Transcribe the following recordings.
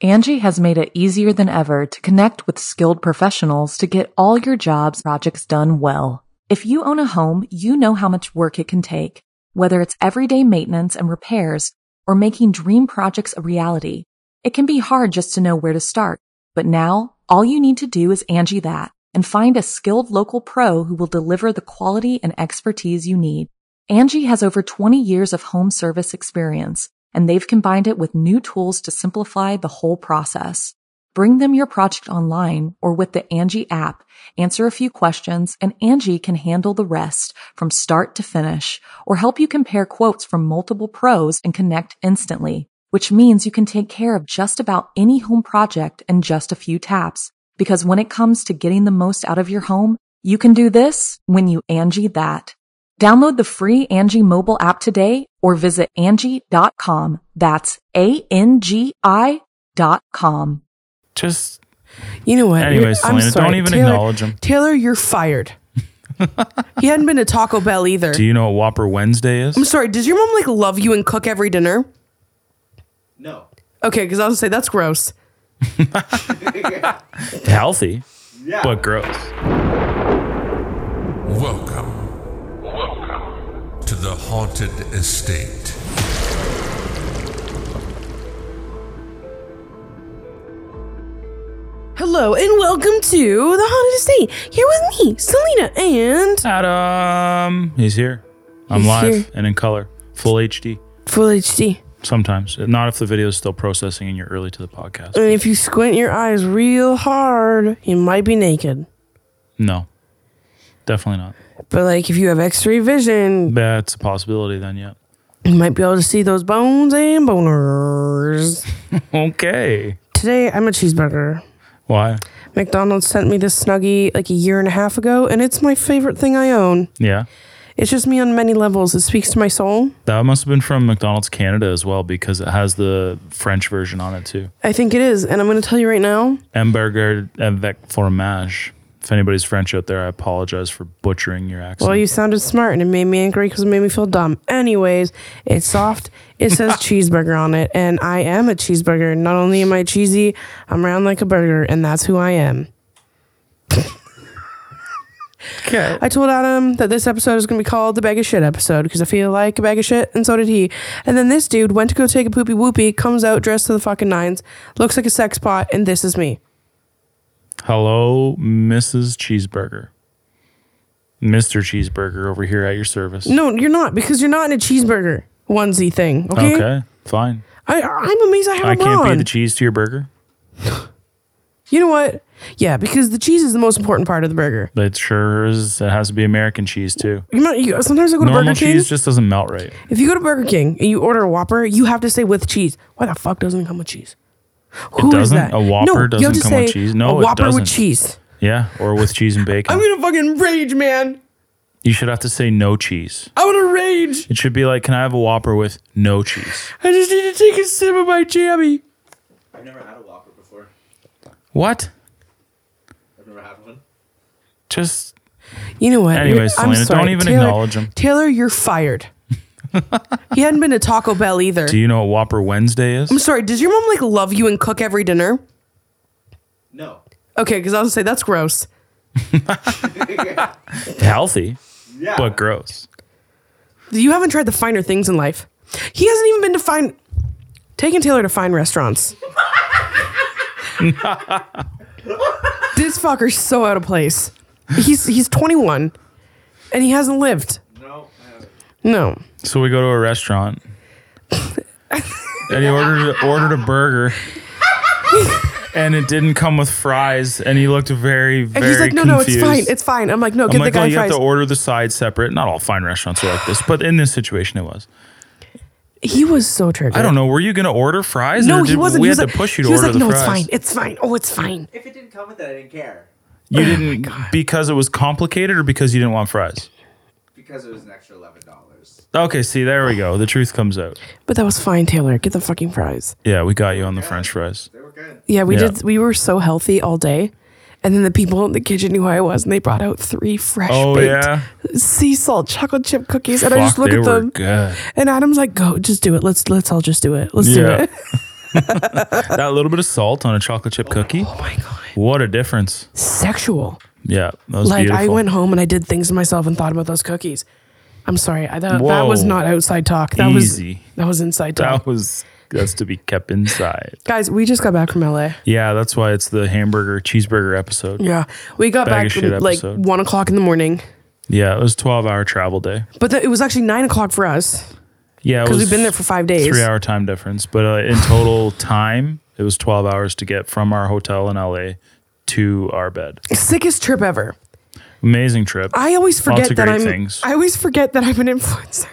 Angie has made it easier than ever to connect with skilled professionals to get all your jobs projects done well. If you own a home, you know how much work it can take, whether it's everyday maintenance and repairs or making dream projects a reality. It can be hard just to know where to start, but now all you need to do is Angie that and find a skilled local pro who will deliver the quality and expertise you need. Angie has over 20 years of home service experience, and they've combined it with new tools to simplify the whole process. Bring them your project online or with the Angie app, answer a few questions, and Angie can handle the rest from start to finish or help you compare quotes from multiple pros and connect instantly, which means you can take care of just about any home project in just a few taps. Because when it comes to getting the most out of your home, you can do this when you Angie that. Download the free Angie mobile app today or visit Angie.com. That's ANGI.com. Just, you know what? Anyways, Selena, don't even acknowledge him. Taylor, you're fired. He hadn't been to Taco Bell either. Do you know what Whopper Wednesday is? I'm sorry, does your mom love you and cook every dinner? No. Okay, because I was gonna say that's gross. Healthy, but gross. Welcome to the Haunted Estate. Hello and welcome to the Haunted Estate. Here with me, Selena, and Adam. He's here. I'm live and in color, full HD. Full HD. Sometimes, not if the video is still processing and you're early to the podcast. And if you squint your eyes real hard, you might be naked. No, definitely not. But if you have X-ray vision, that's a possibility then, yeah. You might be able to see those bones and boners. Okay. Today, I'm a cheeseburger. Why? McDonald's sent me this Snuggie a year and a half ago, and it's my favorite thing I own. Yeah. It's just me on many levels. It speaks to my soul. That must have been from McDonald's Canada as well, because it has the French version on it too. I think it is, and I'm going to tell you right now. Hamburger avec fromage. If anybody's French out there, I apologize for butchering your accent. Well, you sounded smart, and it made me angry because it made me feel dumb. Anyways, it's soft. It says cheeseburger on it, and I am a cheeseburger. Not only am I cheesy, I'm round like a burger, and that's who I am. Okay. I told Adam that this episode is going to be called the Bag of Shit episode because I feel like a bag of shit, and so did he. And then this dude went to go take a poopy whoopie, comes out dressed to the fucking nines, looks like a sex pot, and this is me. Hello, Mrs. Cheeseburger. Mr. Cheeseburger over here at your service. No, you're not, because you're not in a cheeseburger onesie thing, okay? Okay, fine. I'm amazed I have I can't on. be the cheese to your burger? You know what? Yeah, because the cheese is the most important part of the burger. It sure is. It has to be American cheese too. Sometimes I go to Normal Burger King. cheese just doesn't melt right. If you go to Burger King and you order a Whopper, you have to say with cheese. Why the fuck doesn't it come with cheese? Who is that? A Whopper no, you have doesn't to come say with cheese. No, a Whopper it doesn't. with cheese. Yeah, or with cheese and bacon. I'm gonna fucking rage, man. You should have to say no cheese. I'm gonna rage. It should be like, can I have a Whopper with no cheese? I just need to take a sip of my jammy. I've never had a Whopper before. What? I've never had one. Just. You know what? Anyways, Selena, don't even acknowledge him. Taylor, you're fired. He hadn't been to Taco Bell either. Do you know what Whopper Wednesday is? I'm sorry, does your mom love you and cook every dinner? No. Okay, because I was gonna say that's gross. Healthy, Yeah. but gross. You haven't tried the finer things in life. He hasn't even been to taking Taylor to fine restaurants. This fucker's so out of place. He's 21 and he hasn't lived. No, I haven't. No. So we go to a restaurant and he ordered a burger and it didn't come with fries and he looked very, very And he's like, no, confused. no, it's fine. I'm like, no, get the guy you fries. have to order the sides separate. Not all fine restaurants are like this, but in this situation it was. He was so triggered. I don't know. Were you going to order fries? No, or he wasn't. We He had was to push you to he was order like, the no, fries. it's fine. It's fine. Oh, it's fine. If it didn't come with it, I didn't care. You didn't because it was complicated or because you didn't want fries? Because it was an extra $11. Okay, see, there we go. The truth comes out. But that was fine, Taylor. Get the fucking fries. Yeah, we got you on the French fries. They were good. Yeah, we Yeah. did. We were so healthy all day. And then the people in the kitchen knew who I was, and they brought out 3 fresh baked sea salt chocolate chip cookies. And I just look they at were them. good. And Adam's like, "Go, just do it. Let's all just do it. Let's do it." That little bit of salt on a chocolate chip cookie. Oh my God. What a difference. Sexual. Yeah, that was Like beautiful. I went home and I did things to myself and thought about those cookies. I'm sorry. That was Whoa. not outside talk. That Easy. was inside talk. That's to be kept inside. Guys, we just got back from LA. Yeah, that's why it's the cheeseburger episode. Yeah. We got Bag of back shit like episode. 1 o'clock in the morning. Yeah, it was 12-hour travel day. But it was actually 9 o'clock for us. Yeah, Because we've been there for 5 days. 3-hour time difference, but in total time, it was 12 hours to get from our hotel in LA to our bed. Sickest trip ever. Amazing trip. I always Lots forget of that great I'm. things. I always forget that I'm an influencer.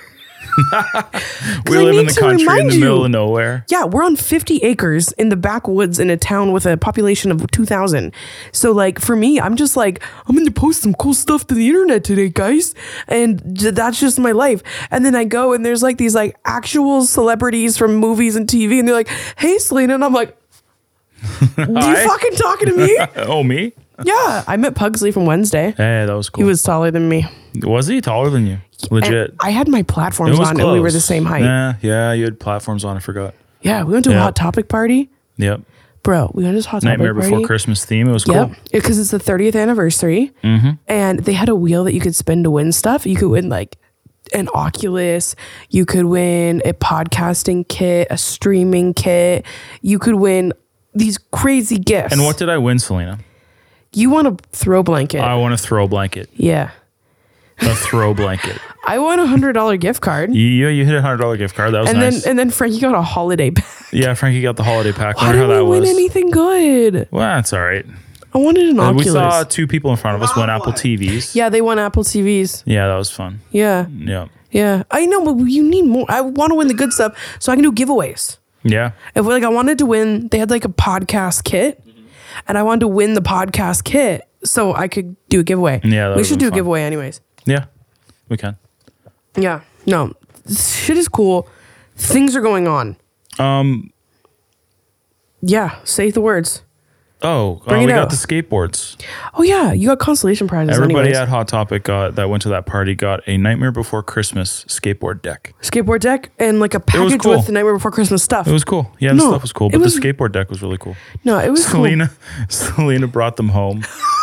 We I live in need the to country in remind the you. middle of nowhere. Yeah, we're on 50 acres in the backwoods in a town with a population of 2,000. So, like, for me, I'm just like, I'm going to post some cool stuff to the internet today, guys. And that's just my life. And then I go and there's like these like actual celebrities from movies and TV. And they're like, hey, Selena. And I'm like, you Hi. fucking talking to me? Oh, me? Yeah. I met Pugsley from Wednesday. Hey, that was cool. He was taller than me. Was he taller than you? Legit. And I had my platforms on and we were the same height. Yeah, you had platforms on. I forgot. Yeah, we went to a Yeah. Hot Topic party. Yep. Bro, we went to this Hot Nightmare Topic Before party. Christmas theme. It was cool. Yep, because it's the 30th anniversary, and they had a wheel that you could spin to win stuff. You could win like an Oculus, you could win a podcasting kit, a streaming kit, you could win these crazy gifts. And what did I win, Selena? You want a throw blanket? I want a throw blanket. Yeah, A throw blanket. I won $100 gift card, You hit a $100 gift card. That was and nice. then Frankie got a holiday pack. Yeah, Frankie got the holiday pack. Why Wonder how didn't that we win was. anything good? Well, that's all right. I wanted an Oculus. We saw two people in front of us win Apple TVs. Yeah, they won Apple TVs. Yeah, that was fun. Yeah. Yeah. Yeah, I know, but you need more. I want to win the good stuff so I can do giveaways. Yeah. If like I wanted to win, they had like a podcast kit, and I wanted to win the podcast kit so I could do a giveaway. Yeah, that we would've should been do a fun. giveaway anyways. Yeah. We can. Yeah, no, shit is cool. Things are going on. Yeah, say the words. We it got out. the skateboards. Oh yeah, you got consolation prizes. Everybody anyways. at Hot Topic that went to that party got a Nightmare Before Christmas skateboard deck. Skateboard deck and like a package cool. with the Nightmare Before Christmas stuff. It was cool. Yeah, the No, stuff was cool, it but was- the skateboard deck was really cool. No, it was cool. Selena brought them home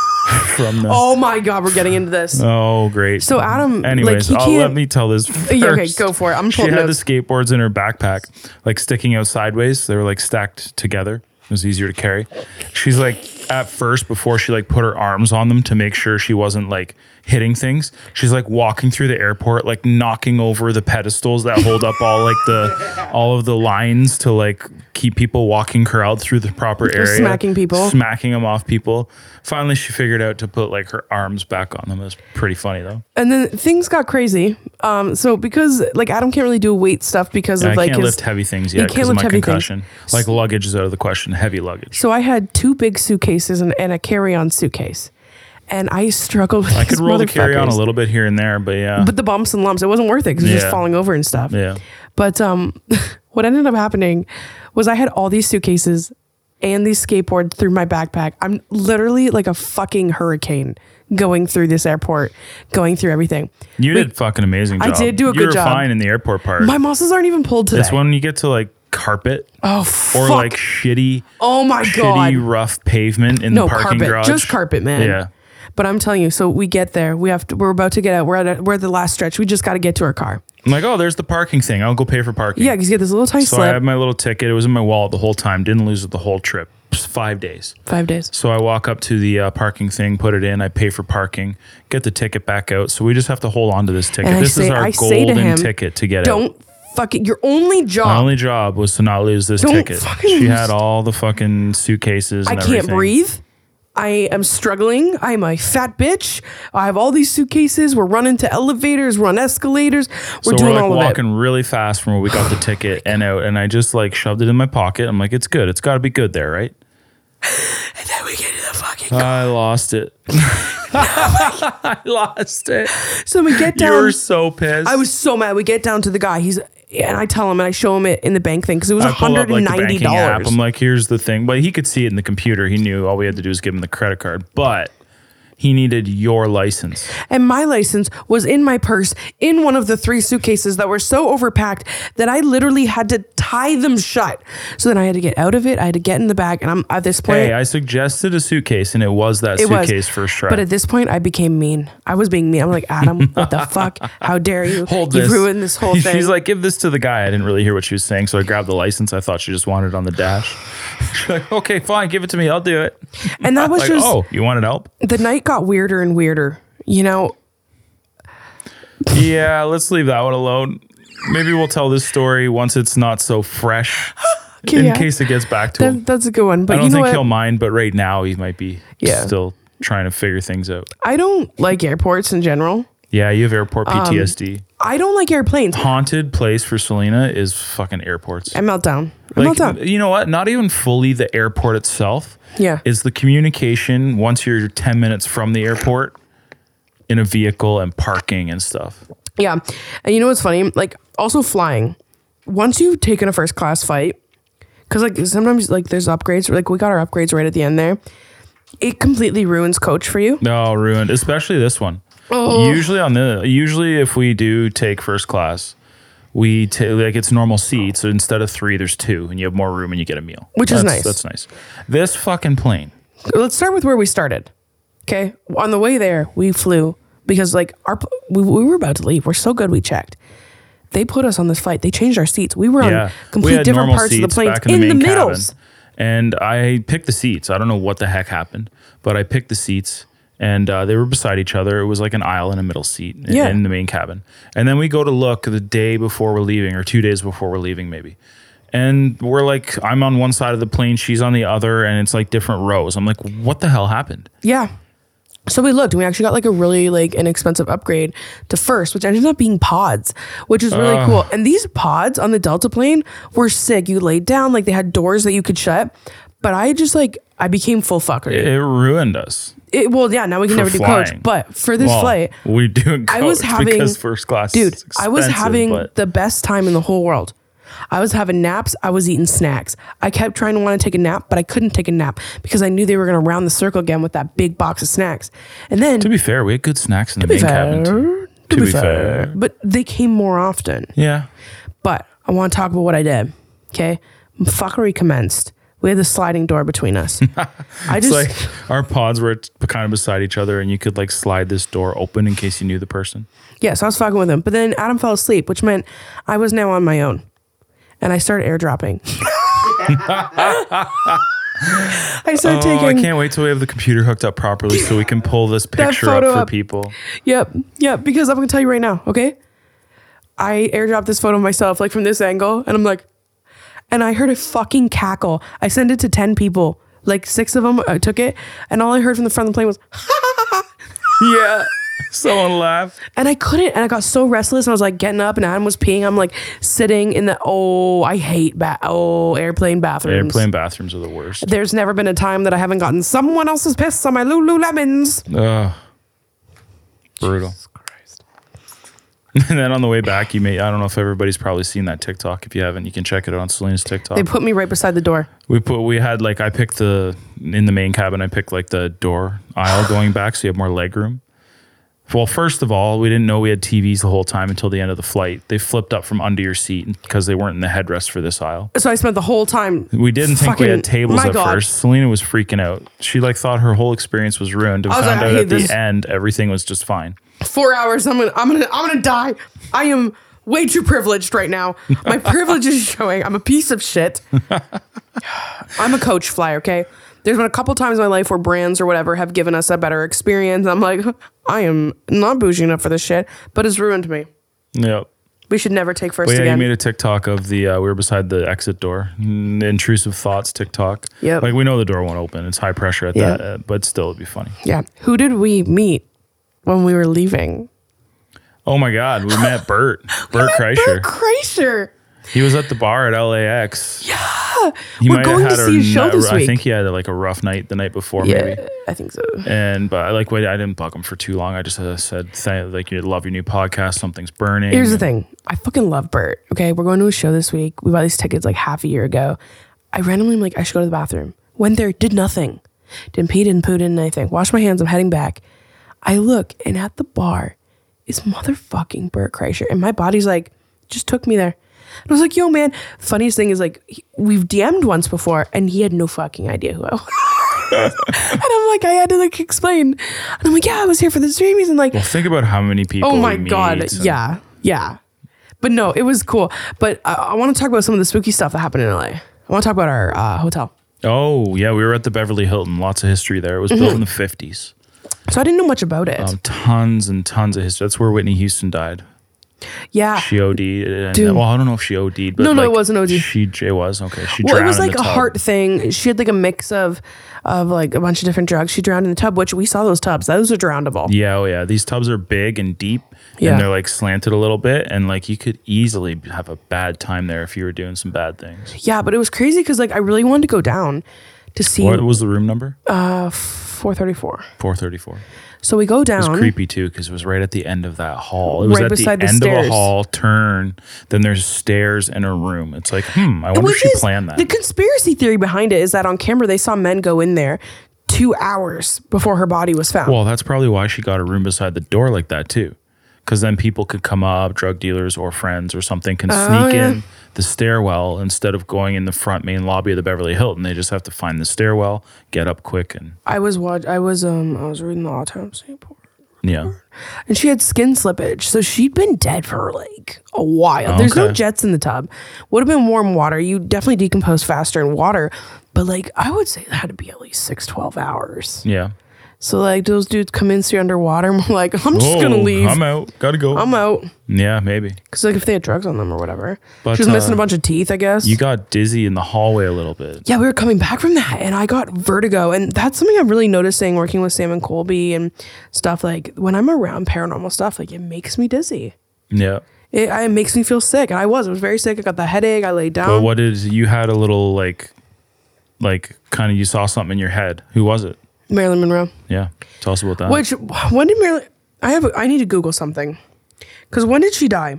from the. Oh my god, we're getting into this. Oh, great. So Adam, Anyways, like, he can't. let me tell this first. Yeah, okay, go for it. I'm She pulling had notes. the skateboards in her backpack, like sticking out sideways. They were like stacked together. It was easier to carry. She's like, at first, before she like put her arms on them to make sure she wasn't like hitting things, she's like walking through the airport, like knocking over the pedestals that hold up all of the lines to like keep people walking corralled through the proper area. Smacking people. Smacking them off people. Finally, she figured out to put like her arms back on them. It was pretty funny though. And then things got crazy. So because like Adam can't really do weight stuff because And of I like can't his lift heavy things he yet can't because of lift my heavy things. concussion. Like luggage is out of the question. Heavy luggage. So I had 2 big suitcases and a carry-on suitcase, and I struggled with I could these roll the carry on a motherfuckers. little bit here and there, but yeah. But the bumps and lumps, it wasn't worth it because it was just Yeah. falling over and stuff. Yeah. But what ended up happening was I had all these suitcases and these skateboards through my backpack. I'm literally like a fucking hurricane going through this airport, going through everything. You did fucking amazing I job. did do a You good were job. fine in the airport part. My muscles aren't even pulled today. It's when you get to like carpet Oh, or fuck. like shitty, Oh my shitty God. rough pavement in No, the parking carpet. garage. Just carpet, man. Yeah. But I'm telling you, so we get there. We're about to get out. We're at the last stretch. We just got to get to our car. I'm like, oh, there's the parking thing. I'll go pay for parking. Yeah, because you get this little tiny So I slip. had my little ticket. It was in my wallet the whole time. Didn't lose it the whole trip. Just 5 days. 5 days. So I walk up to the parking thing, put it in. I pay for parking, get the ticket back out. So we just have to hold on to this ticket. And This is our I say to golden him, ticket to get out. Don't fucking, your only job. My only job was to not lose this Don't ticket. fucking She lose- had all the fucking suitcases I and can't everything. breathe. I am struggling. I'm a fat bitch. I have all these suitcases. We're running to elevators. We're on escalators. We're So doing we're like all of walking it. really fast from where we got the ticket and out, and I just like shoved it in my pocket. I'm like, it's good. It's got to be good there, right? And then we get to the fucking. I lost it. I lost it. So we get You down. were so pissed. I was so mad. We get down to the guy. And I tell him and I show him it in the bank thing because it was I pull up like the $190. banking app. I'm like, here's the thing. But he could see it in the computer. He knew all we had to do was give him the credit card. But He needed your license. And my license was in my purse in one of the 3 suitcases that were so overpacked that I literally had to tie them shut. So then I had to get out of it. I had to get in the bag. And I'm at this point. Hey, I suggested a suitcase and it was that suitcase first try. But at this point, I became mean. I was being mean. I'm like, Adam, what the fuck? How dare you? Hold You this. ruined this whole thing. She's like, give this to the guy. I didn't really hear what she was saying. So I grabbed the license. I thought she just wanted it on the dash. She's like, okay, fine. Give it to me. I'll do it. And that was like, just. oh, you wanted help? The night got weirder and weirder. You know, Yeah, let's leave that one alone. Maybe we'll tell this story once it's not so fresh. Okay, in yeah. case it gets back to him. That's a good one. But I don't you know think what? he'll mind, but right now he might be Yeah. still trying to figure things out. I don't like airports in general. Yeah, you have airport PTSD. I don't like airplanes. Haunted place for Selena is fucking airports. I melt down. I melt down. You know what? Not even fully the airport itself. Yeah. Is the communication once you're 10 minutes from the airport in a vehicle and parking and stuff. Yeah. And you know what's funny? Like, also flying. Once you've taken a first class flight, because like sometimes like there's upgrades, like we got our upgrades right at the end there. It completely ruins coach for you. No, ruined. Especially this one. Oh. Usually if we do take first class, we take like it's normal seats. So instead of 3, there's 2, and you have more room and you get a meal, Which is nice. That's nice. This fucking plane. Let's start with where we started. Okay. On the way there, we flew because like we were about to leave. We're so good. We checked. They put us on this flight. They changed our seats. We were on complete different parts of the plane in the middles. And I picked the seats. I don't know what the heck happened, but I picked the seats and they were beside each other. It was like an aisle and a middle seat in the main cabin. And then we go to look the day before we're leaving, or 2 days before we're leaving maybe. And we're like, I'm on one side of the plane, she's on the other, and it's like different rows. I'm like, what the hell happened? Yeah. So we looked and we actually got like a really like inexpensive upgrade to first, which ended up being pods, which is really cool. And these pods on the Delta plane were sick. You laid down, like they had doors that you could shut. But I just like, I became full fuckery. It ruined us. Well, yeah, now we can For never do flying. coach. But for this flight, we do coach I was having, because first class dude, is I was expensive, having but the best time in the whole world. I was having naps. I was eating snacks. I kept trying to want to take a nap, but I couldn't take a nap because I knew they were going to round the circle again with that big box of snacks. And then, to be fair, we had good snacks in the main cabin too. To be fair. But they came more often. Yeah. But I want to talk about what I did. Okay. Fuckery commenced. We had the sliding door between us. It's like our pods were kind of beside each other and you could like slide this door open in case you knew the person. Yeah, so I was fucking with him. But then Adam fell asleep, which meant I was now on my own. And I started airdropping. I started taking... I can't wait till we have the computer hooked up properly so we can pull this picture up for people. Yep, because I'm going to tell you right now, okay? I airdropped this photo of myself, like from this angle, and I'm like... And I heard a fucking cackle. I sent it to 10 people. Like 6 of them took it, and all I heard from the front of the plane was... Yeah. Someone laughed. And I couldn't, and I got so restless, and I was like getting up, and Adam was peeing. I'm like sitting in the, I hate airplane bathrooms. Airplane bathrooms are the worst. There's never been a time that I haven't gotten someone else's piss on my Lululemons. Ugh. Brutal. And then on the way back, I don't know if everybody's probably seen that TikTok. If you haven't, you can check it out on Selena's TikTok. They put me right beside the door. I picked in the main cabin, I picked like the door aisle going back so you have more leg room. Well, first of all, we didn't know we had TVs the whole time until the end of the flight. They flipped up from under your seat because they weren't in the headrest for this aisle. So I spent the whole time. We didn't think we had tables at God. first. Selena was freaking out. She like thought her whole experience was ruined and I was found like, I out hate at this. the end everything was just fine. 4 hours. I'm gonna die. I am way too privileged right now. My privilege is showing. I'm a piece of shit. I'm a coach flyer. Okay. There's been a couple times in my life where brands or whatever have given us a better experience. I'm like, I am not bougie enough for this shit, but it's ruined me. Yep. We should never take first But yeah, again. you made a TikTok of the, we were beside the exit door. Intrusive thoughts TikTok. Yep. Like we know the door won't open. It's high pressure at Yeah. that, but still it'd be funny. Yeah. Who did we meet when we were leaving? Oh my God. We met Bert Kreischer. Bert Kreischer. He was at the bar at LAX. Yeah. He We're might going have to had see a show this week. I think he had like a rough night the night before, Yeah, maybe. I think so. But I didn't bug him for too long. I just said, like, you love your new podcast. Something's burning. Here's the thing. I fucking love Bert. Okay. We're going to a show this week. We bought these tickets like half a year ago. I randomly am like, I should go to the bathroom. Went there, did nothing. Didn't pee, didn't poo, didn't anything. Wash my hands. I'm heading back. I look, and at the bar is motherfucking Bert Kreischer. And my body's like, just took me there. And I was like, yo, man. Funniest thing is, like, we've DM'd once before, and he had no fucking idea who I was. And I'm like, I had to, like, explain. And I'm like, yeah, I was here for the streamies. And, like, Well, think about how many people. oh, my we meet God. and- Yeah. But no, it was cool. But I want to talk about some of the spooky stuff that happened in LA. I want to talk about our hotel. Oh, yeah. We were at the Beverly Hilton. Lots of history there. It was built in the 50s. So I didn't know much about it. Tons and tons of history. That's where Whitney Houston died. Yeah. She OD'd. And, Dude. well, I don't know if she OD'd, but No, like, it wasn't OD. It was okay. She Well, drowned it was in like the a tub. heart thing. She had like a mix of like a bunch of different drugs. She drowned in the tub, which we saw those tubs. Those are drownable. Yeah, oh yeah. These tubs are big and deep, Yeah. and they're like slanted a little bit, and like you could easily have a bad time there if you were doing some bad things. Yeah, but it was crazy because like I really wanted to go down to see What was the room number? 434. 434. So we go It was down. creepy too because it was right at the end of that hall. It was Right at the beside end the of a stairs. hall. Turn, then there's stairs and a room. It's like, I wonder if Which she is- planned that. The conspiracy theory behind it is that on camera they saw men go in there 2 hours before her body was found. Well, that's probably why she got a room beside the door like that too. Because then people could come up, drug dealers or friends or something can sneak yeah. in the stairwell instead of going in the front main lobby of the Beverly Hilton. They just have to find the stairwell, get up quick, and I was reading the autopsy report. yeah. And she had skin slippage. So she'd been dead for like a while. There's no Okay. jets in the tub. Would have been warm water. You definitely decompose faster in water. But like, I would say that had to be at least 12 hours. Yeah. So like those dudes come in, see underwater. And we're like, I'm just going to leave. I'm out. Gotta go. I'm out. Yeah, maybe. Because like if they had drugs on them or whatever. But, She was missing a bunch of teeth, I guess. You got dizzy in the hallway a little bit. Yeah, we were coming back from that and I got vertigo. And that's something I'm really noticing working with Sam and Colby and stuff. Like when I'm around paranormal stuff, like it makes me dizzy. Yeah. It makes me feel sick. And I was very sick. I got the headache. I laid down. But what is, you had a little like kind of, you saw something in your head. Who was it? Marilyn Monroe. Yeah. Tell us about that. Which, when did Marilyn, I need to Google something. Because when did she die?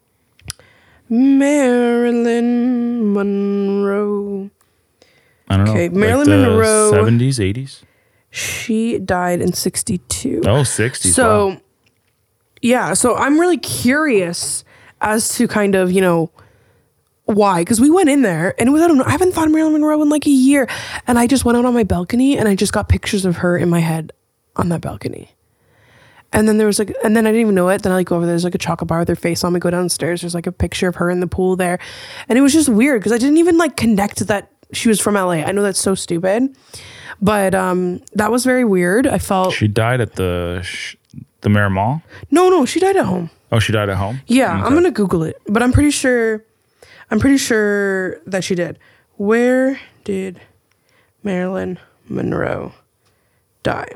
Marilyn Monroe. I don't know. Okay, like Marilyn the Monroe. 70s, 80s? She died in 62. Oh, 60s. So, wow. yeah. So I'm really curious as to kind of, why. Because we went in there and I haven't thought of Marilyn Monroe in like a year. And I just went out on my balcony and I just got pictures of her in my head on that balcony. And then there was and then I didn't even know it. Then I go over there's like a chocolate bar with her face on me, go downstairs. There's like a picture of her in the pool there. And it was just weird because I didn't even like connect that she was from LA. I know that's so stupid. But that was very weird. I felt She died at the Marymount? no, she died at home. Oh, she died at home? Yeah, Okay. I'm gonna Google it, but I'm pretty sure that she did. Where did Marilyn Monroe die?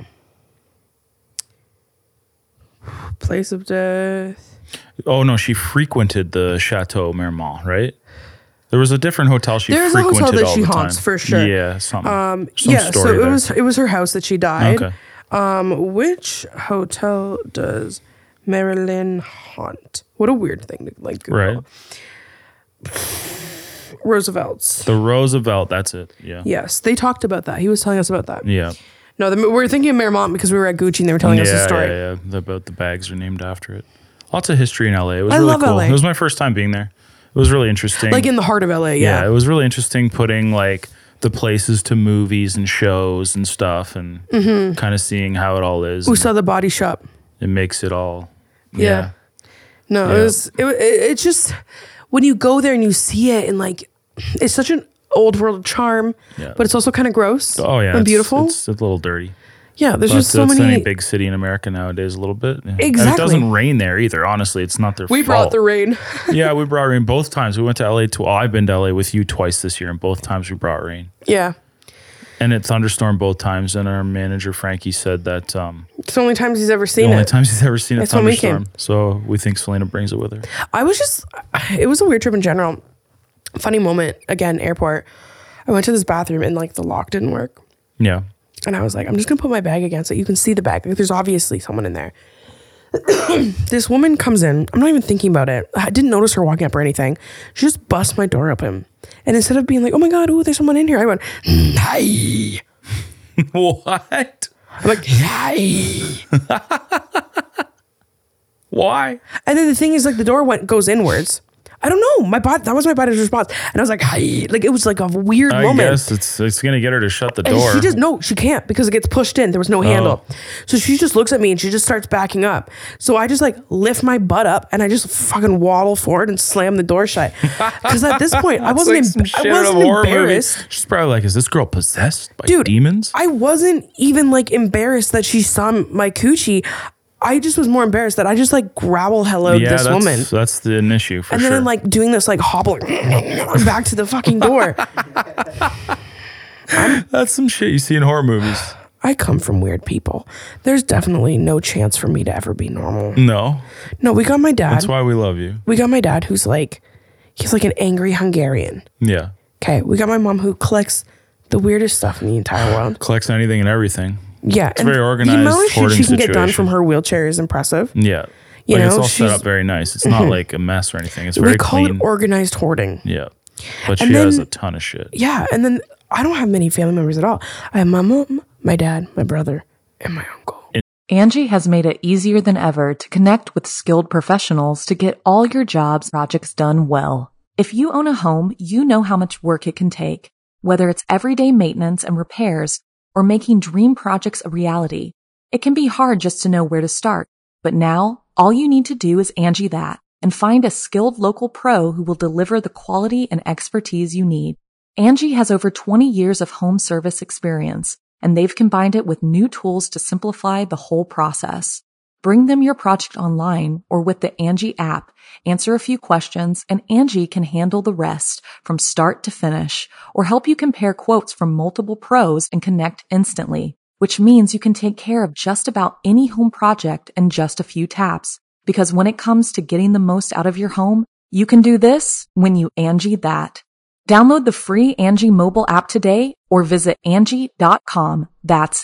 Place of death. Oh, no, she frequented the Chateau Marymount, right? There was a different hotel she There's a frequented hotel that all she the haunts, time. for sure. Yeah, some Yeah, so story there. it was her house that she died. Okay. Which hotel does Marilyn haunt? What a weird thing to like Google. Right. Roosevelt's. The Roosevelt, that's it. Yeah. Yes, they talked about that. He was telling us about that. Yeah. No, we're thinking of Marymount because we were at Gucci and they were telling us the story. Yeah. About the bags are named after it. Lots of history in LA. It was I really love cool. LA. It was my first time being there. It was really interesting. Like in the heart of LA, yeah. It was really interesting putting like the places to movies and shows and stuff and kind of seeing how it all is. We and saw the body shop. it makes it all. Yeah. No, Yeah. it's just when you go there and you see it and like it's such an old world charm, Yeah. but it's also kind of gross. Oh yeah. and beautiful. It's a little dirty. Yeah, there's But just so it's many. any big city in America nowadays a little bit. Yeah. And it Exactly. doesn't rain there either. Honestly, it's not their We fault. brought the rain. Yeah, we brought rain both times. We went to LA. I've been to LA with you twice this year, and both times we brought rain. Yeah, And it thunderstormed both times. And our manager Frankie said that it's the only times he's ever the seen only it. times he's ever seen a That's when we came. thunderstorm. So we think Selena brings it with her. It was a weird trip in general. Funny moment again, airport. I went to this bathroom and like the lock didn't work. Yeah. And I was like, I'm just gonna put my bag against it. You can see the bag. Like, there's obviously someone in there. This woman comes in. I'm not even thinking about it. I didn't notice her walking up or anything. She just busts my door open. And instead of being like, oh my God, ooh, there's someone in here, I went, hi. What? I'm like, "Hi." Why? And then the thing is, like, the door goes inwards. I don't know. That was my body's response. And I was like, hi. Like, it was like a weird I moment. guess it's gonna get her to shut the And door. she can't because it gets pushed in. There was no handle. So she just looks at me and she just starts backing up. So I just like lift my butt up and I just fucking waddle forward and slam the door shut. Because at this point, I wasn't embarrassed. She's probably like, is this girl possessed by Dude, demons? I wasn't even like embarrassed that she saw my coochie. I just was more embarrassed that I just like growl helloed this woman. That's the issue for And sure. then I'm like doing this like hobbling back to the fucking door. That's some shit you see in horror movies. I come from weird people. There's definitely no chance for me to ever be normal. No, No, we got my dad. that's why we love you. We got my dad who's like, he's like an angry Hungarian. Yeah, Okay, we got my mom who collects the weirdest stuff in the entire world. collects anything and everything. Yeah, it's very organized The amount of shit hoarding she can get done situation. from her wheelchair is impressive. Yeah, You like it's know, all set she's- up very nice. It's not like a mess or anything. It's We very call clean. it organized hoarding. Yeah, but And she has then- a ton of shit. Yeah, and then I don't have many family members at all. I have my mom, my dad, my brother, and my uncle. Angie has made it easier than ever to connect with skilled professionals to get all your jobs projects done well. If you own a home, you know how much work it can take, whether it's everyday maintenance and repairs or making dream projects a reality. It can be hard just to know where to start, but now all you need to do is Angie that and find a skilled local pro who will deliver the quality and expertise you need. Angie has over 20 years of home service experience, and they've combined it with new tools to simplify the whole process. Bring them your project online or with the Angie app, answer a few questions, and Angie can handle the rest from start to finish or help you compare quotes from multiple pros and connect instantly, which means you can take care of just about any home project in just a few taps. Because when it comes to getting the most out of your home, you can do this when you Angie that. Download the free Angie mobile app today or visit Angie.com. That's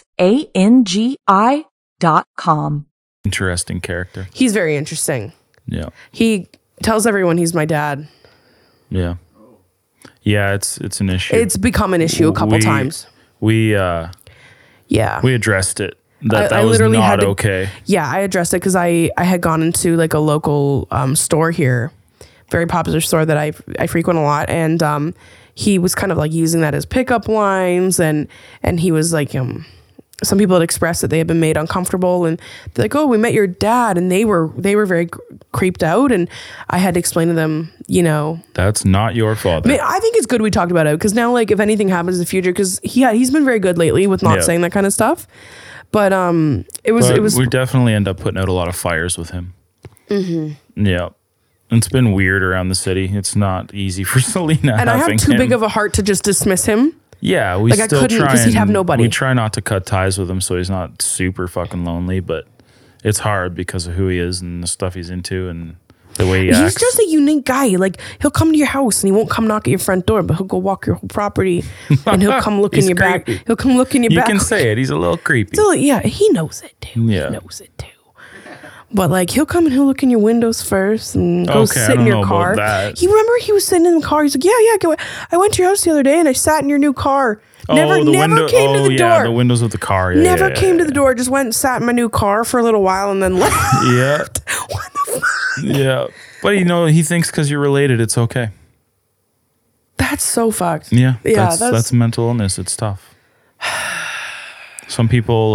ANGI.com. Interesting character. He's very interesting. Yeah, He tells everyone he's my dad. yeah, yeah. It's an issue. It's become an issue a couple times. We Yeah. we addressed it. That I was literally not had to- okay. Yeah, I addressed it because I had gone into like a local store here, very popular store that I frequent a lot, and he was kind of like using that as pickup lines, and he was like some people had expressed that they had been made uncomfortable, and they're like, oh, we met your dad, and they were very creeped out, and I had to explain to them, you know, That's not your fault. I mean, I think it's good we talked about it because now, like, if anything happens in the future, because he's been very good lately with not Yeah. saying that kind of stuff, but it was we definitely end up putting out a lot of fires with him. Mm-hmm. Yeah. It's been weird around the city. It's not easy for Selena. and I have having too him. big of a heart to just dismiss him. Yeah, we Like, I still couldn't, try 'cause he'd have and- nobody. We try not to cut ties with him so he's not super fucking lonely, but it's hard because of who he is and the stuff he's into and the way he He's acts. just a unique guy. Like, he'll come to your house and he won't come knock at your front door, but he'll go walk your whole property and he'll come look in He's your back. creepy. He'll come look in your You back. can say it. He's a little creepy. So, yeah, he knows it too. Yeah. He knows it too. But like, he'll come and he'll look in your windows first and go Okay, I sit in don't your know about car. that. He was sitting in the car. He's like, yeah. I went to your house the other day and I sat in your new car. Never came to the yeah, door. the windows of the car. Yeah, Never yeah, came yeah, to the door. Just went and sat in my new car for a little while and then left. Yeah, What the fuck? yeah. But he thinks because you're related, it's okay. That's so fucked. Yeah, Yeah, that's mental illness. It's tough. Some people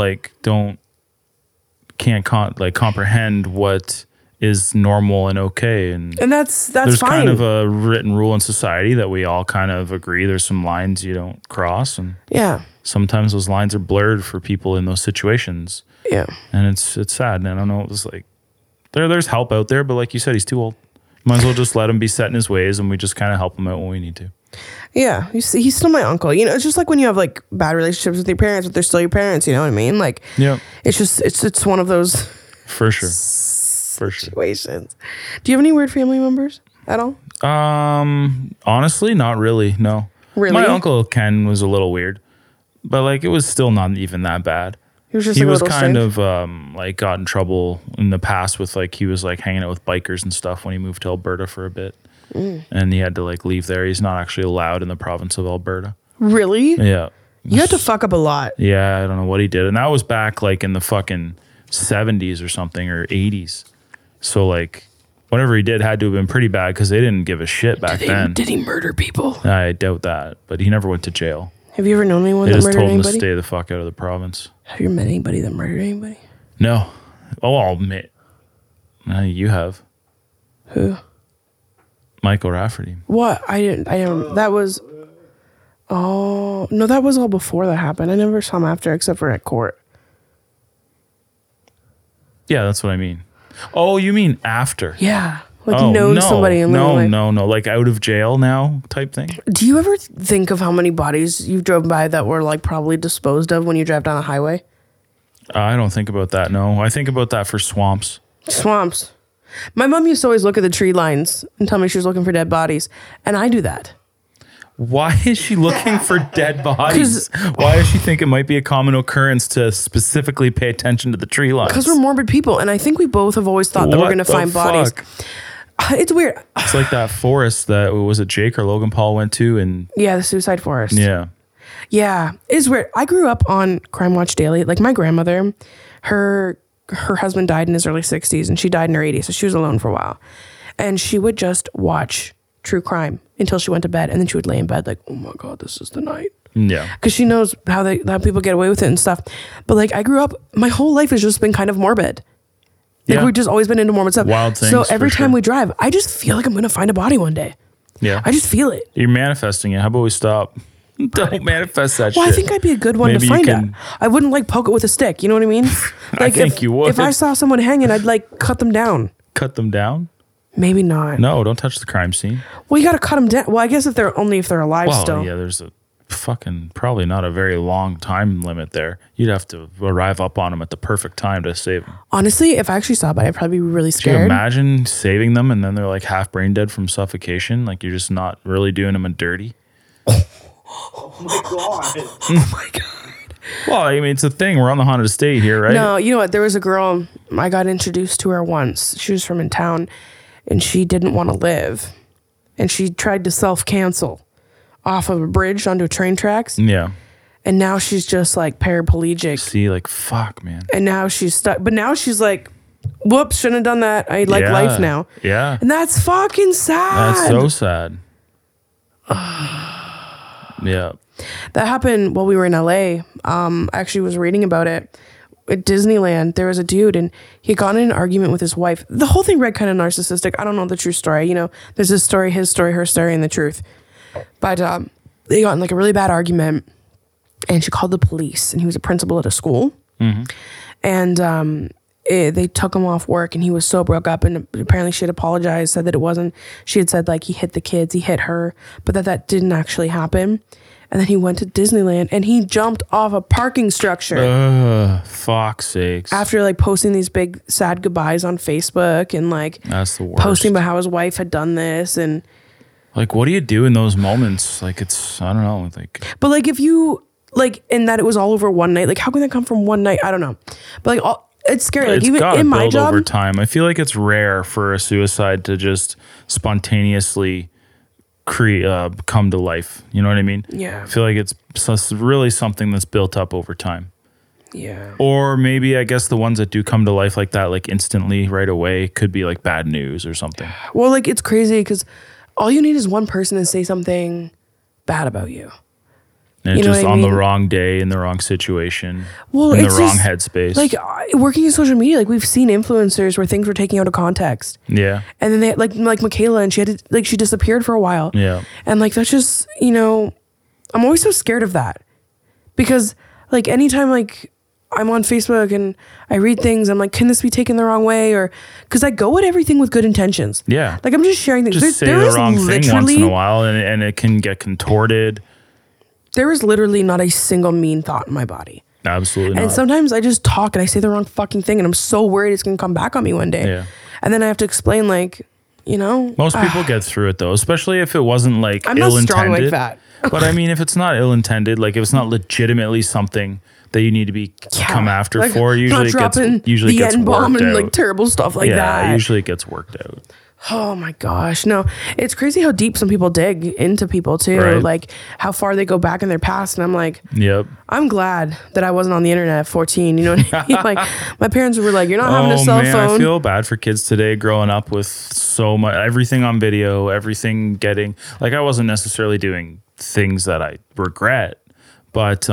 can't comprehend what is normal and okay, and that's there's fine. kind of a written rule in society that we all kind of agree. There's some lines you don't cross, and yeah. sometimes those lines are blurred for people in those situations, Yeah. and it's sad. And I don't know. It was like there's help out there, but like you said, he's too old. Might as well just let him be set in his ways, and we just kind of help him out when we need to. Yeah. You see, he's still my uncle. You know, it's just like when you have like bad relationships with your parents, but they're still your parents. You know what I mean? Like, Yeah, it's just, it's one of those for sure. For sure. situations. Do you have any weird family members at all? Honestly, not really. No. Really? My uncle Ken was a little weird, but like it was still not even that bad. He was just He like a was little kind strange? of like got in trouble in the past with like he was like hanging out with bikers and stuff when he moved to Alberta for a bit, and he had to like leave there. He's not actually allowed in the province of Alberta. Really? Yeah. You had to fuck up a lot. Yeah, I don't know what he did. And that was back like in the fucking 70s or something, or 80s. So like whatever he did had to have been pretty bad because they didn't give a shit back then. Did he murder people? I doubt that, but he never went to jail. Have you ever known anyone They that just murdered told him anybody? to stay the fuck out of the province. Have you met anybody that murdered anybody? No. Oh, I'll admit. You have. Who? Michael Rafferty. What? I didn't. That was. Oh no, that was all before that happened. I never saw him after, except for at court. Yeah, that's what I mean. Oh, you mean after? Yeah, like Oh, know no, somebody in no, life. no, like out of jail now type thing. Do you ever think of how many bodies you've drove by that were like probably disposed of when you drive down the highway? I don't think about that. No, I think about that for swamps. Swamps. My mom used to always look at the tree lines and tell me she was looking for dead bodies, and I do that. Why is she looking for dead bodies? Why does she think it might be a common occurrence to specifically pay attention to the tree lines? Because we're morbid people, and I think we both have always thought that we're What going to the find bodies. fuck? It's weird. It's like that forest that was it Jake or Logan Paul went to, and Yeah, the suicide forest. yeah, Yeah, it's weird. I grew up on Crime Watch Daily. Like my grandmother, her husband died in his early 60s and she died in her 80s, so she was alone for a while. And she would just watch true crime until she went to bed, and then she would lay in bed like, oh my God, this is the night. yeah. Because she knows how people get away with it and stuff. But like I grew up, my whole life has just been kind of morbid. Like Yeah. we've just always been into morbid stuff. Wild things, So every for time sure. we drive, I just feel like I'm going to find a body one day. Yeah. I just feel it. You're manifesting it. How about we stop? Don't manifest that Well, shit. I think I'd be a good one Maybe to you find can- it. I wouldn't like poke it with a stick. You know what I mean? Like think if, you would. If I saw someone hanging, I'd like cut them down. Cut them down? Maybe not. No, don't touch the crime scene. Well, you got to cut them down. Well, I guess if they're alive Well, still. yeah, there's a fucking probably not a very long time limit there. You'd have to arrive up on them at the perfect time to save them. Honestly, if I actually saw it, I'd probably be really Can you scared. imagine saving them and then they're like half brain dead from suffocation? Like you're just not really doing them a dirty. Oh my god. Oh my God. Well, I mean, it's a thing. We're on the haunted estate here, right? No, you know what? There was a girl, I got introduced to her once. She was from in town and she didn't want to live. And she tried to self-cancel off of a bridge onto train tracks. Yeah. And now she's just like paraplegic. See, like, fuck, man. And now she's stuck. But now she's like, whoops, shouldn't have done that. I like Yeah. life now. Yeah. And that's fucking sad. That's so sad. Yeah. That happened while we were in LA. I actually was reading about it. At Disneyland, there was a dude and he got in an argument with his wife. The whole thing read kind of narcissistic. I don't know the true story. You know, there's this story, his story, her story, and the truth. But they got in like a really bad argument and she called the police, and he was a principal at a school. Mm-hmm. And they took him off work and he was so broke up, and apparently she had apologized, said that it wasn't, she had said like he hit the kids, he hit her, but that didn't actually happen. And then he went to Disneyland and he jumped off a parking structure Fuck's sakes. after like posting these big sad goodbyes on Facebook and like That's the worst. posting about how his wife had done this. And Like, what do you do in those moments? Like, it's, I don't know. Like, but like if you like, and that it was all over one night, like how can that come from one night? I don't know. But like it's scary. Like it's even gotta in my build job, over time. I feel like it's rare for a suicide to just spontaneously come to life. You know what I mean? Yeah. I feel like it's really something that's built up over time. yeah. Or maybe I guess the ones that do come to life like that, like instantly right away, could be like bad news or something. Well, like it's crazy because all you need is one person to say something bad about you. And You know just what I on the mean? wrong day, in the wrong situation, Well, in the it's wrong just, headspace. Like working in social media, like we've seen influencers where things were taken out of context. yeah. And then they like Michaela, and she had to, like she disappeared for a while. Yeah. And like that's just, you know, I'm always so scared of that. Because like anytime like I'm on Facebook and I read things, I'm like, can this be taken the wrong way? Or because I go at everything with good intentions. Yeah. Like I'm just sharing things. Just say there the is wrong thing once in a literally- while and it can get contorted. There is literally not a single mean thought in my body. Absolutely And not. sometimes I just talk and I say the wrong fucking thing and I'm so worried it's gonna come back on me one day. Yeah. And then I have to explain like, you know. Most people get through it though, especially if it wasn't like I'm not ill-intended. strong like that. But I mean, if it's not ill-intended, like if it's not legitimately something that you need to be come after like, for, not usually it dropping gets the worked N-bomb and out. like terrible stuff like yeah, that. usually it gets worked out. Oh my gosh. No, it's crazy how deep some people dig into people too. Right. Like how far they go back in their past. And I'm like, Yep. I'm glad that I wasn't on the internet at 14. You know what I mean? Like my parents were like, you're not having a cell man, phone. I feel bad for kids today growing up with so much, everything on video, everything getting, like I wasn't necessarily doing things that I regret, but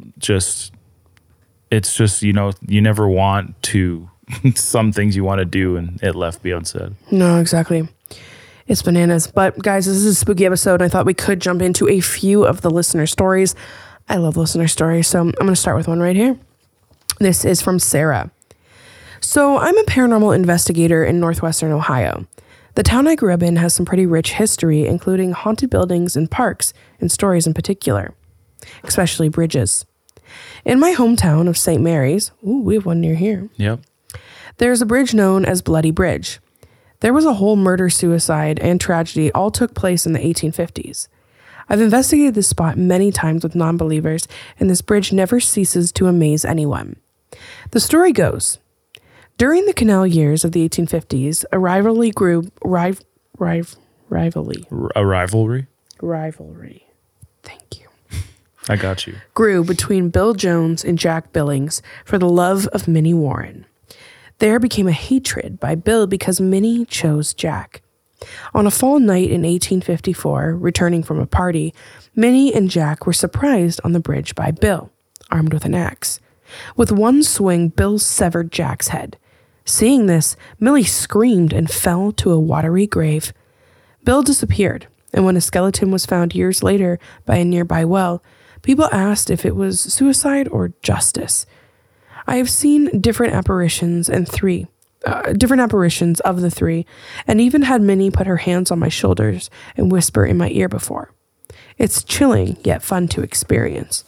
it's just, you know, you never want to, some things you want to do and it left be unsaid. No, exactly. It's bananas. But guys, this is a spooky episode. And I thought we could jump into a few of the listener stories. I love listener stories. So I'm going to start with one right here. This is from Sarah. So I'm a paranormal investigator in Northwestern Ohio. The town I grew up in has some pretty rich history, including haunted buildings and parks and stories in particular, especially bridges. In my hometown of St. Mary's, we have one near here. Yep. There's a bridge known as Bloody Bridge. There was a whole murder, suicide, and tragedy all took place in the 1850s. I've investigated this spot many times with non-believers, and this bridge never ceases to amaze anyone. The story goes, during the canal years of the 1850s, a rivalry grew, rivalry. Thank you. I got you. Grew between Bill Jones and Jack Billings for the love of Minnie Warren. There became a hatred by Bill because Minnie chose Jack. On a fall night in 1854, returning from a party, Minnie and Jack were surprised on the bridge by Bill, armed with an axe. With one swing, Bill severed Jack's head. Seeing this, Millie screamed and fell to a watery grave. Bill disappeared, and when a skeleton was found years later by a nearby well, people asked if it was suicide or justice. I have seen different apparitions of the three, and even had Minnie put her hands on my shoulders and whisper in my ear before. It's chilling, yet fun to experience.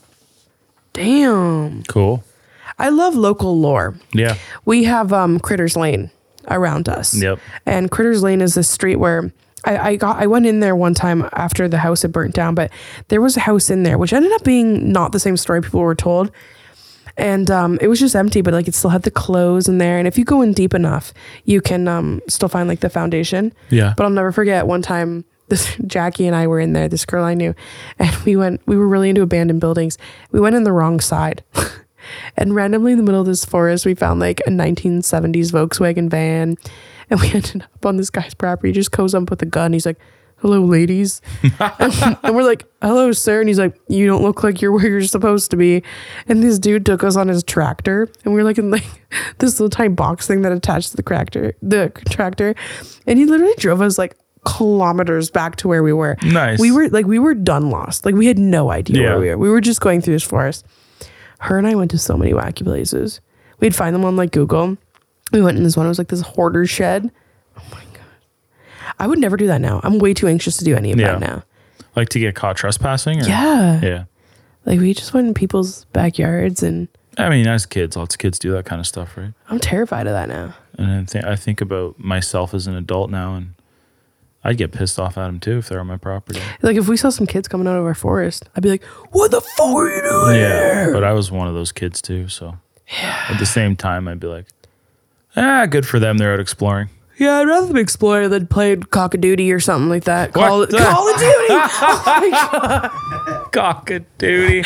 Damn. Cool. I love local lore. Yeah. We have Critters Lane around us. Yep. And Critters Lane is this street where I went in there one time after the house had burnt down, but there was a house in there, which ended up being not the same story people were told. And it was just empty, but like it still had the clothes in there. And if you go in deep enough, you can still find like the foundation. Yeah. But I'll never forget one time Jackie and I were in there, this girl I knew, and we were really into abandoned buildings. We went in the wrong side. And randomly in the middle of this forest, we found like a 1970s Volkswagen van. And we ended up on this guy's property. He just goes up with a gun. He's like, hello, ladies. and we're like, hello, sir. And he's like, you don't look like you're where you're supposed to be. And this dude took us on his tractor. And we were like in like this little tiny box thing that attached to the tractor. And he literally drove us like kilometers back to where we were. Nice. We were done lost. Like we had no idea where we were. We were just going through this forest. Her and I went to so many wacky places. We'd find them on like Google. We went in this one. It was like this hoarder shed. Oh my God. I would never do that now. I'm way too anxious to do any of that now. Like to get caught trespassing? Or? Yeah. Yeah. Like we just went in people's backyards and. I mean, as kids, lots of kids do that kind of stuff, right? I'm terrified of that now. And I think about myself as an adult now, and I'd get pissed off at them too if they're on my property. Like if we saw some kids coming out of our forest, I'd be like, what the fuck are you doing here? But I was one of those kids too, so at the same time I'd be like, good for them, they're out exploring. Yeah, I'd rather them explore than play Call of Duty or something like that. Call of Duty. Oh my God. Cock of Duty.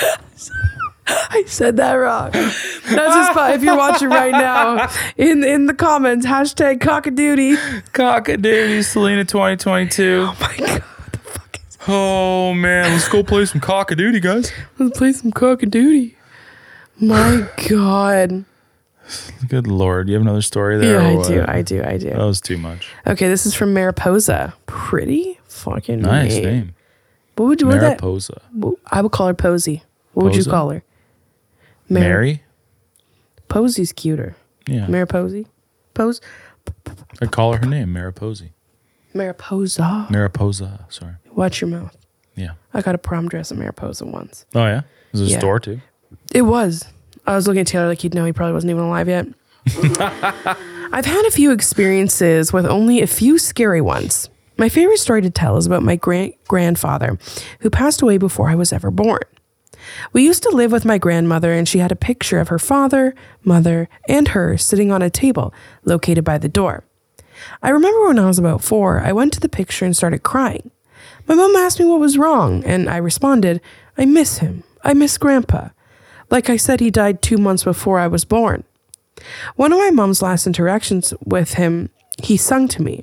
I said that wrong. That's a spot. If you're watching right now, in the comments, hashtag Cock of Duty. Cock of Duty, Selena 2022. Oh my God. The fuck is that? Oh man, let's go play some Cock of Duty, guys. Let's play some Cock of Duty. My God. Good Lord. You have another story there? Yeah, I do. That was too much. Okay, this is from Mariposa. Pretty fucking Nice name. What would you Mariposa. I would call her Posy. What would you Posa? call her? Mary? Posy's cuter. Yeah. Mariposa? Pose? I'd call her name, Mariposa. Mariposa. Mariposa, sorry. Watch your mouth. Yeah. I got a prom dress at Mariposa once. Oh yeah? Is it a Yeah. store too? It was. I was looking at Taylor like he'd know he probably wasn't even alive yet. I've had a few experiences with only a few scary ones. My favorite story to tell is about my grandfather, who passed away before I was ever born. We used to live with my grandmother, and she had a picture of her father, mother, and her sitting on a table located by the door. I remember when I was about 4, I went to the picture and started crying. My mom asked me what was wrong, and I responded, I miss him. I miss Grandpa. Like I said, he died 2 months before I was born. One of my mom's last interactions with him, he sung to me.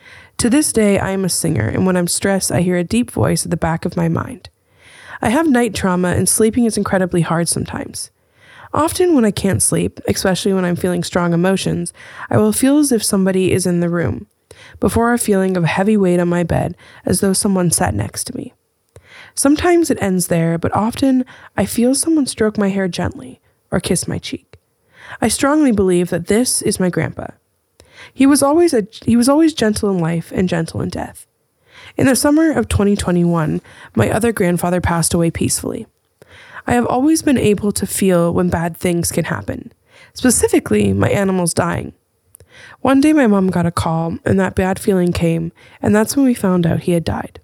To this day, I am a singer, and when I'm stressed, I hear a deep voice at the back of my mind. I have night trauma, and sleeping is incredibly hard sometimes. Often when I can't sleep, especially when I'm feeling strong emotions, I will feel as if somebody is in the room, before a feeling of heavy weight on my bed, as though someone sat next to me. Sometimes it ends there, but often I feel someone stroke my hair gently or kiss my cheek. I strongly believe that this is my grandpa. He was always gentle in life and gentle in death. In the summer of 2021, my other grandfather passed away peacefully. I have always been able to feel when bad things can happen, specifically my animals dying. One day my mom got a call and that bad feeling came, and that's when we found out he had died.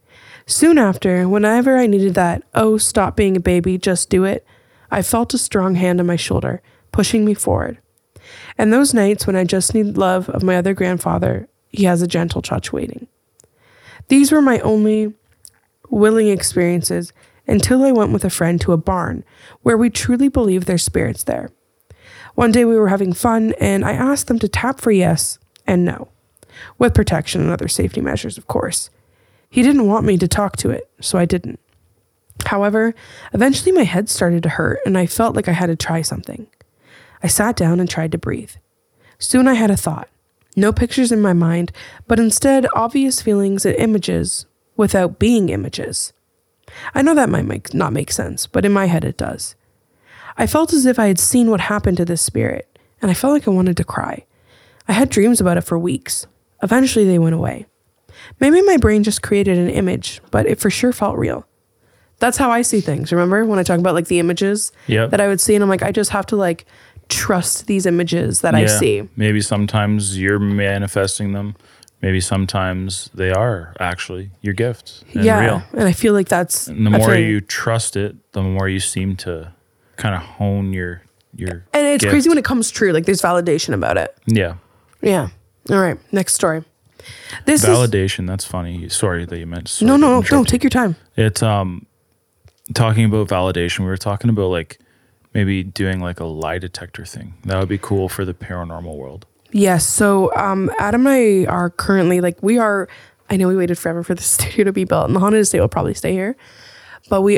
Soon after, whenever I needed that, oh, stop being a baby, just do it, I felt a strong hand on my shoulder, pushing me forward. And those nights when I just need love of my other grandfather, he has a gentle touch waiting. These were my only willing experiences until I went with a friend to a barn where we truly believed there's spirits there. One day we were having fun and I asked them to tap for yes and no, with protection and other safety measures, of course. He didn't want me to talk to it, so I didn't. However, eventually my head started to hurt and I felt like I had to try something. I sat down and tried to breathe. Soon I had a thought. No pictures in my mind, but instead obvious feelings and images without being images. I know that might not make sense, but in my head it does. I felt as if I had seen what happened to this spirit, and I felt like I wanted to cry. I had dreams about it for weeks. Eventually they went away. Maybe my brain just created an image, but it for sure felt real. That's how I see things. Remember when I talk about like the images that I would see, and I'm like, I just have to like trust these images that I see. Maybe sometimes you're manifesting them. Maybe sometimes they are actually your gifts and real. And I feel like that's... And the more you trust it, the more you seem to kind of hone your And it's gift. crazy when it comes true. Like there's validation about it. Yeah. Yeah. All right. Next story. Validation. That's funny. Sorry that you meant. No. Take your time. It's talking about validation. We were talking about like maybe doing like a lie detector thing. That would be cool for the paranormal world. Yes. So Adam and I are currently I know we waited forever for the studio to be built, and the Haunted Estate will probably stay here. But we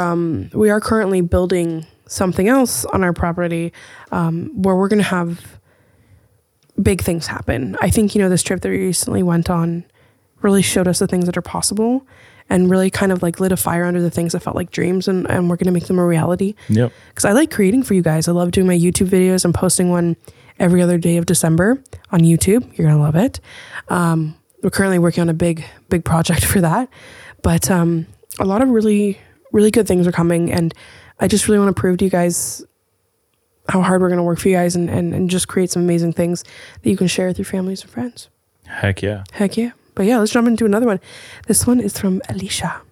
are currently building something else on our property where we're going to have big things happen. I think, this trip that we recently went on really showed us the things that are possible and really kind of like lit a fire under the things that felt like dreams, and we're going to make them a reality. Yep. Because I like creating for you guys. I love doing my YouTube videos. I'm posting one every other day of December on YouTube. You're going to love it. We're currently working on a big project for that. But a lot of really, really good things are coming. And I just really want to prove to you guys how hard we're going to work for you guys and just create some amazing things that you can share with your families and friends. Heck yeah. Heck yeah. But yeah, let's jump into another one. This one is from Alicia.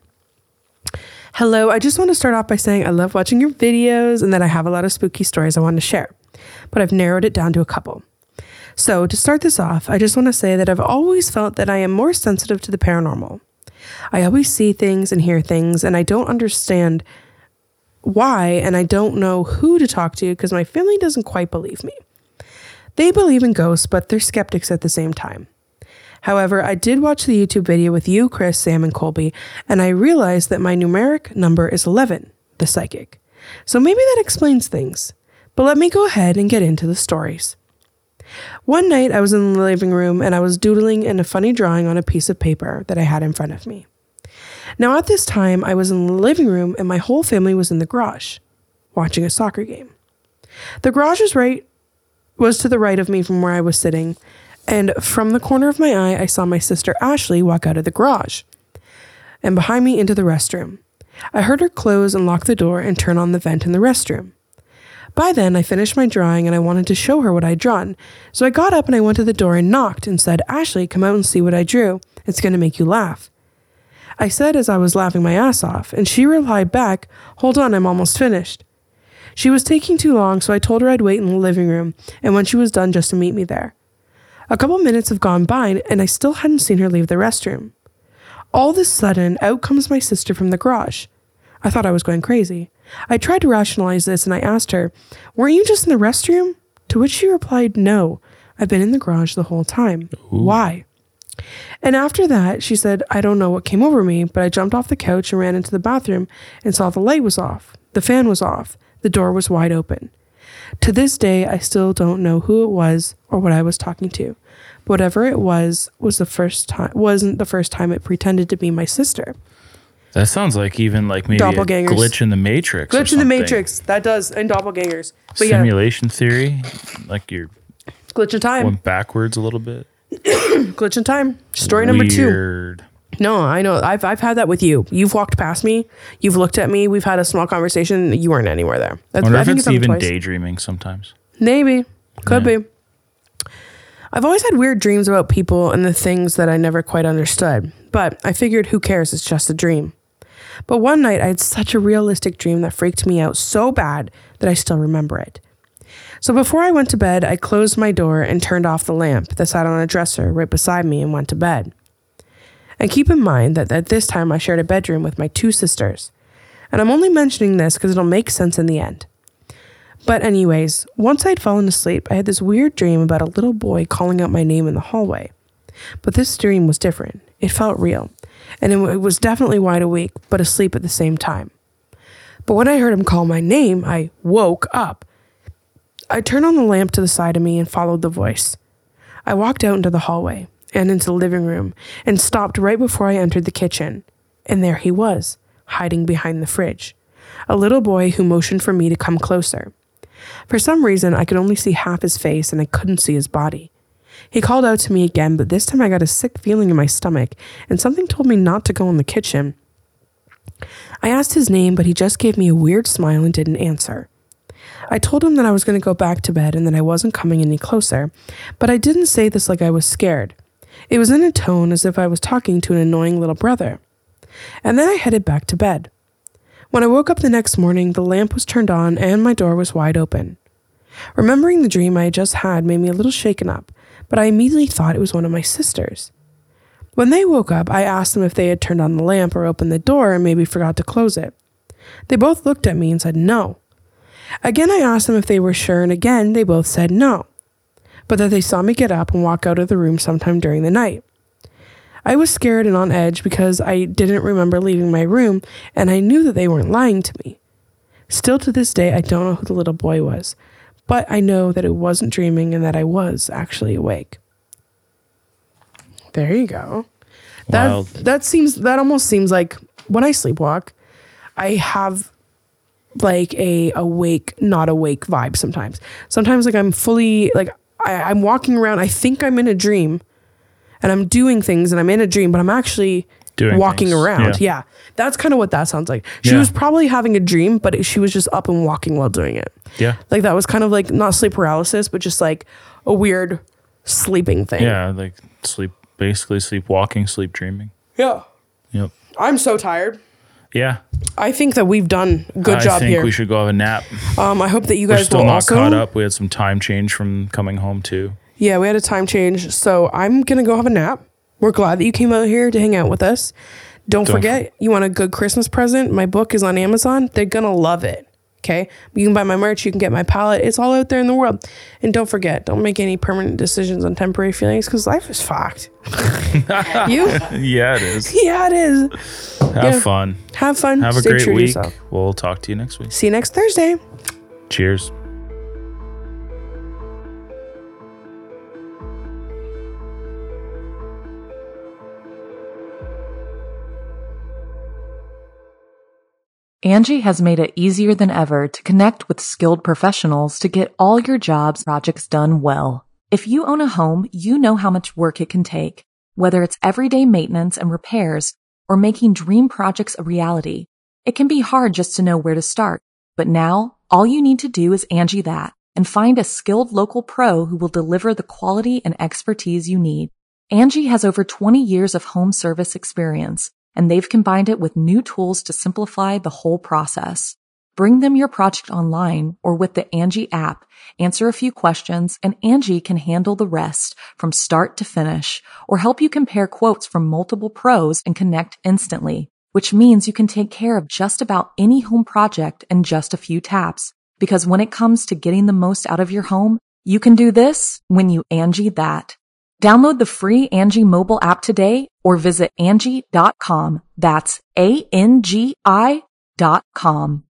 Hello, I just want to start off by saying I love watching your videos and that I have a lot of spooky stories I want to share, but I've narrowed it down to a couple. So to start this off, I just want to say that I've always felt that I am more sensitive to the paranormal. I always see things and hear things, and I don't understand why, and I don't know who to talk to because my family doesn't quite believe me. They believe in ghosts, but they're skeptics at the same time. However, I did watch the YouTube video with you, Chris, Sam, and Colby, and I realized that my numeric number is 11, the psychic. So maybe that explains things. But let me go ahead and get into the stories. One night I was in the living room and I was doodling in a funny drawing on a piece of paper that I had in front of me. Now at this time I was in the living room and my whole family was in the garage, watching a soccer game. The garage was to the right of me from where I was sitting, and from the corner of my eye, I saw my sister Ashley walk out of the garage and behind me into the restroom. I heard her close and lock the door and turn on the vent in the restroom. By then, I finished my drawing and I wanted to show her what I'd drawn. So I got up and I went to the door and knocked and said, Ashley, come out and see what I drew. It's going to make you laugh. I said as I was laughing my ass off, and she replied back, hold on, I'm almost finished. She was taking too long, so I told her I'd wait in the living room and when she was done just to meet me there. A couple minutes have gone by and I still hadn't seen her leave the restroom. All of a sudden, out comes my sister from the garage. I thought I was going crazy. I tried to rationalize this and I asked her, "Weren't you just in the restroom?" To which she replied, "No, I've been in the garage the whole time." Ooh. Why? And after that, she said, "I don't know what came over me, but I jumped off the couch and ran into the bathroom and saw the light was off. The fan was off. The door was wide open." To this day, I still don't know who it was or what I was talking to. But whatever it was wasn't the first time it pretended to be my sister. That sounds like even like maybe a glitch in the Matrix. Glitch in the Matrix. That does. And doppelgangers. But simulation theory. Like you're glitch in time. Went backwards a little bit. Glitch in time. Story number 2. No, I know. I've had that with you. You've walked past me. You've looked at me. We've had a small conversation. You weren't anywhere there. I wonder if it's even daydreaming sometimes. Maybe. Could be. I've always had weird dreams about people and the things that I never quite understood. But I figured, who cares? It's just a dream. But one night I had such a realistic dream that freaked me out so bad that I still remember it. So before I went to bed, I closed my door and turned off the lamp that sat on a dresser right beside me and went to bed. And keep in mind that at this time I shared a bedroom with my 2 sisters. And I'm only mentioning this because it'll make sense in the end. But anyways, once I'd fallen asleep, I had this weird dream about a little boy calling out my name in the hallway. But this dream was different. It felt real. And it was definitely wide awake, but asleep at the same time. But when I heard him call my name, I woke up. I turned on the lamp to the side of me and followed the voice. I walked out into the hallway and into the living room and stopped right before I entered the kitchen. And there he was, hiding behind the fridge. A little boy who motioned for me to come closer. For some reason, I could only see half his face and I couldn't see his body. He called out to me again, but this time I got a sick feeling in my stomach and something told me not to go in the kitchen. I asked his name, but he just gave me a weird smile and didn't answer. I told him that I was going to go back to bed and that I wasn't coming any closer, but I didn't say this like I was scared. It was in a tone as if I was talking to an annoying little brother. And then I headed back to bed. When I woke up the next morning, the lamp was turned on and my door was wide open. Remembering the dream I had just had made me a little shaken up, but I immediately thought it was one of my sisters. When they woke up, I asked them if they had turned on the lamp or opened the door and maybe forgot to close it. They both looked at me and said no. Again, I asked them if they were sure, and again, they both said no, but that they saw me get up and walk out of the room sometime during the night. I was scared and on edge because I didn't remember leaving my room, and I knew that they weren't lying to me. Still to this day, I don't know who the little boy was, but I know that it wasn't dreaming and that I was actually awake. There you go. That almost seems like when I sleepwalk, I have like a awake, not awake vibe sometimes. Sometimes like I'm fully, like I'm walking around, I think I'm in a dream and I'm doing things and I'm in a dream, but I'm actually walking around. Yeah. That's kind of what that sounds like. She was probably having a dream, but she was just up and walking while doing it. Yeah. Like that was kind of like not sleep paralysis, but just like a weird sleeping thing. Yeah. Like basically sleepwalking, sleep dreaming. Yeah. Yep. I'm so tired. Yeah. I think that we've done a good job here. I think we should go have a nap. I hope that you guys We're still will not also caught up. We had some time change from coming home too. Yeah, we had a time change. So I'm going to go have a nap. We're glad that you came out here to hang out with us. Don't forget, you want a good Christmas present? My book is on Amazon. They're going to love it. Okay? You can buy my merch. You can get my palette. It's all out there in the world. And don't forget, don't make any permanent decisions on temporary feelings because life is fucked. You? Yeah, it is. Yeah, it is. Have fun. Have fun. Have a Stay great true to week. yourself. We'll talk to you next week. See you next Thursday. Cheers. Angie has made it easier than ever to connect with skilled professionals to get all your jobs projects done well. If you own a home, you know how much work it can take, whether it's everyday maintenance and repairs or making dream projects a reality. It can be hard just to know where to start, but now all you need to do is Angie that and find a skilled local pro who will deliver the quality and expertise you need. Angie has over 20 years of home service experience, and they've combined it with new tools to simplify the whole process. Bring them your project online or with the Angie app. Answer a few questions and Angie can handle the rest from start to finish or help you compare quotes from multiple pros and connect instantly, which means you can take care of just about any home project in just a few taps. Because when it comes to getting the most out of your home, you can do this when you Angie that. Download the free Angie mobile app today or visit Angie.com. That's ANGI.com.